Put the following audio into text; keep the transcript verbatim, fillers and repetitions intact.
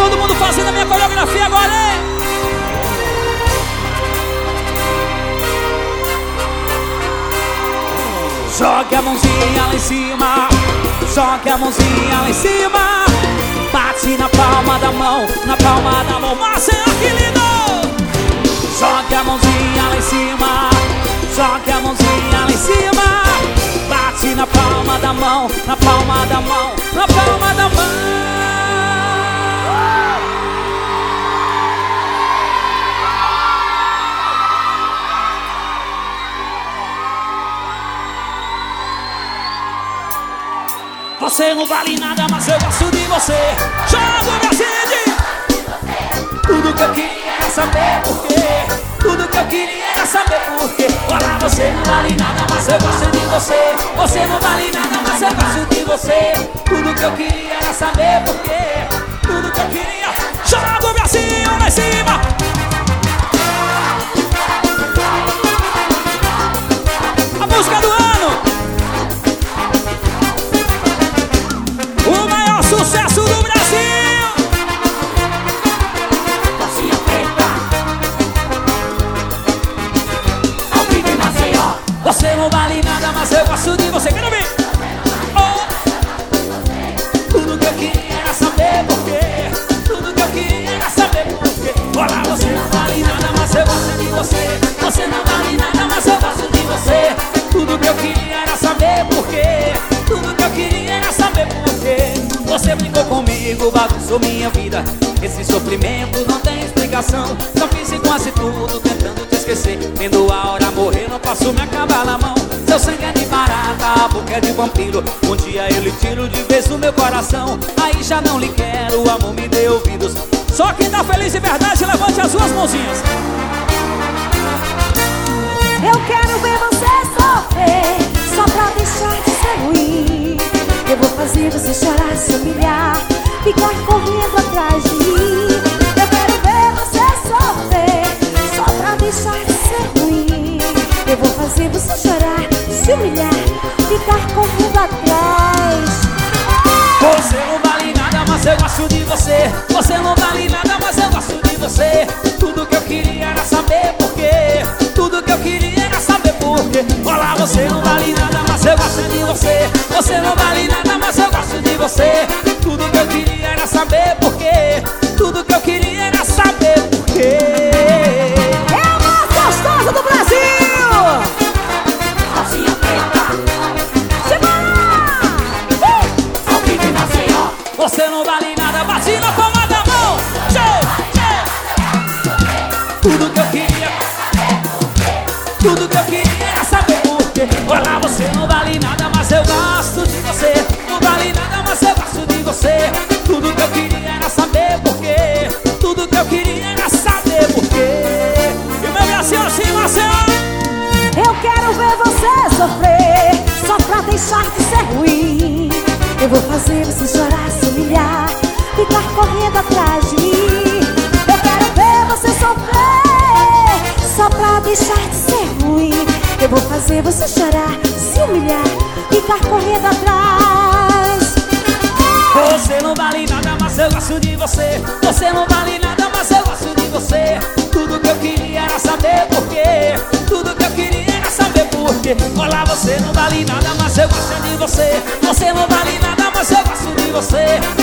Todo mundo fazendo a minha coreografia agora, hein? Jogue a mãozinha lá em cima, jogue a mãozinha lá em cima, bate na palma da mão, na palma da mão, Marcelo, que lindo! Jogue a mãozinha lá em cima, jogue a mãozinha lá em cima, bate na palma da mão, na palma da mão, na palma da mão. Você não vale nada, mas eu gosto de você. Joga o Brasil! Tudo que eu queria era saber por quê. Tudo que eu queria era saber por quê. Olha, você não vale nada, mas eu gosto de você. Você não vale nada, mas eu gosto de você. Tudo que eu queria era saber por quê. Tudo que eu queria. Joga o Brasil lá em cima. A música do ano. O maior sucesso do Brasil. Calcinha preta, ao vivo em Maceió. Você não vale nada, mas eu gosto de você. Quero ver. Oh. Tudo que eu queria era saber por quê. Tudo que eu queria era saber por quê. Olha, você não vale nada, mas eu gosto de você. Você não vale nada, mas eu gosto de você. Tudo que eu queria era saber por quê. Tudo que eu queria era saber por quê. Você brincou comigo, bagunçou minha vida. Esse sofrimento não tem explicação. Já fiz quase tudo tentando te esquecer. Vendo a hora morrer, não posso me acabar na mão. Seu sangue é de barata, a boca é de vampiro. Um dia eu lhe tiro de vez o meu coração. Aí já não lhe quero, o amor me deu ouvidos. Só quem tá feliz de verdade, levante as suas mãozinhas. Eu quero ver você sofrer, só pra deixar de ser ruim. Eu vou fazer você chorar, se humilhar, ficar correndo atrás de mim. Eu quero ver você sofrer, só pra deixar de ser ruim. Eu vou fazer você chorar, se humilhar, ficar correndo atrás. Você não vale nada, mas eu gosto de você. Você não vale nada, mas eu gosto de você. Tudo que eu queria era saber por quê. Tudo que eu queria era saber por quê. Olha, você não vale nada, mas eu gosto de você. Você não vale nada, mas eu gosto de você. Tudo que eu queria era saber por quê. Tudo que eu queria era saber por quê. É a mais gostosa do Brasil! Calcinha preta, Simbora! uh! ao vivo em Maceió. Você não vale nada, bate na palma da mão. Show, show. Tudo que eu queria, tudo que eu queria era saber por quê. Olha, você não vale nada, mas eu gosto de você. Não vale nada, mas eu gosto de você. Tudo que eu queria era saber por quê. Tudo que eu queria era saber por quê. E o meu Brasil assim, Marcelo. Eu quero ver você sofrer, só pra deixar de ser ruim. Eu vou fazer você chorar, se humilhar, ficar correndo atrás de mim. Eu quero ver você sofrer, só pra deixar de ser ruim. Eu vou fazer você chorar, se humilhar, ficar correndo atrás. Você não vale nada, mas eu gosto de você. Você não vale nada, mas eu gosto de você. Tudo que eu queria era saber por quê. Tudo que eu queria era saber por quê. Olha, você não vale nada, mas eu gosto de você. Você não vale nada, mas eu gosto de você.